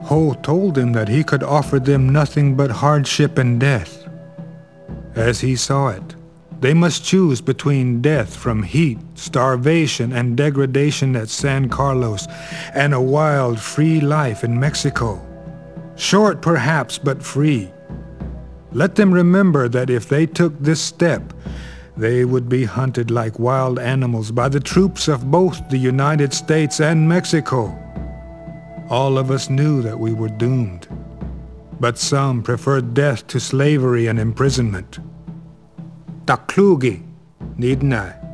Ho told him that he could offer them nothing but hardship and death. As he saw it, they must choose between death from heat, starvation, and degradation at San Carlos and a wild, free life in Mexico. Short perhaps, but free. Let them remember that if they took this step, they would be hunted like wild animals by the troops of both the United States and Mexico. All of us knew that we were doomed, but some preferred death to slavery and imprisonment. Taklugi, Nidnai.